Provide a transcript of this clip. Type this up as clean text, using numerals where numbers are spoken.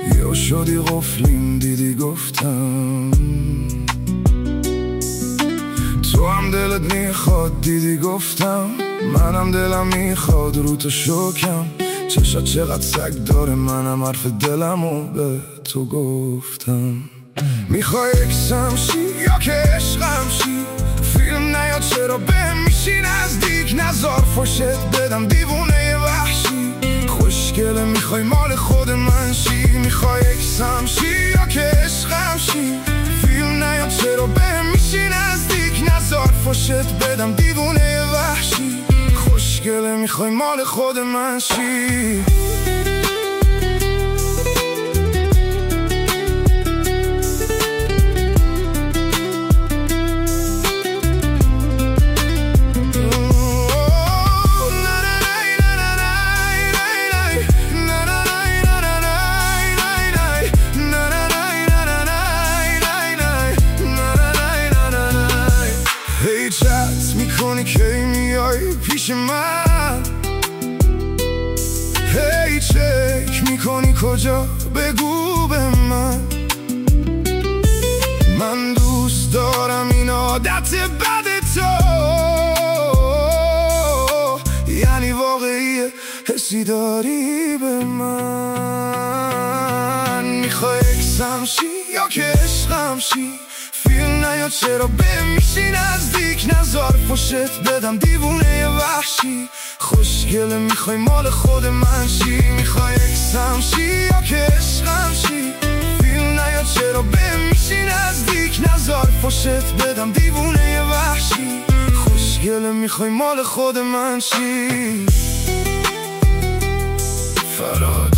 یا شدی قفلیم دیدی گفتم تو هم دلت میخواد دیدی گفتم منم دلم میخواد رو تو شکم چشات چقدر سگ داره منم حرف دلمو به تو گفتم میخوای اکسم شی یا که عشقم شی فیلم نیاد چرا بهم میشی نزدیک نزار فشت بدم دیوونه وحشی خوشگله میخوای مال خود من شی میخوای اکسم شی یا که عشقم شی فیلم نیاد چرا بهم میشی نزدیک نزار فشت بدم دیوونه وحشی خوشگله میخوای مال خود من شی چت میکنی که میای پیش من هی چک میکنی کجا بگو به من دوست دارم این عادت بد تو یعنی واقعیه حسی داری به من میخوای اکسم شی یا که عشقم شی فیلم نیاد چرا بهم میشی نزدیک نزار فشت بدم دیوونه وحشی خوشگله میخوای مال خود من شی میخوای اکسم شی یا که عشقم شی فیلم نیاد چرا بهم میشی نزدیک نزار فشت بدم دیوونه وحشی خوشگله میخوای مال خود من شی فراد